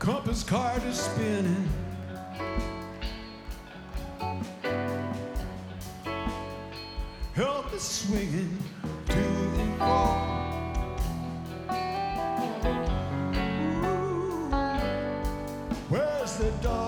compass card is spinning. Help is swinging to and fro. Ooh, where's the dog?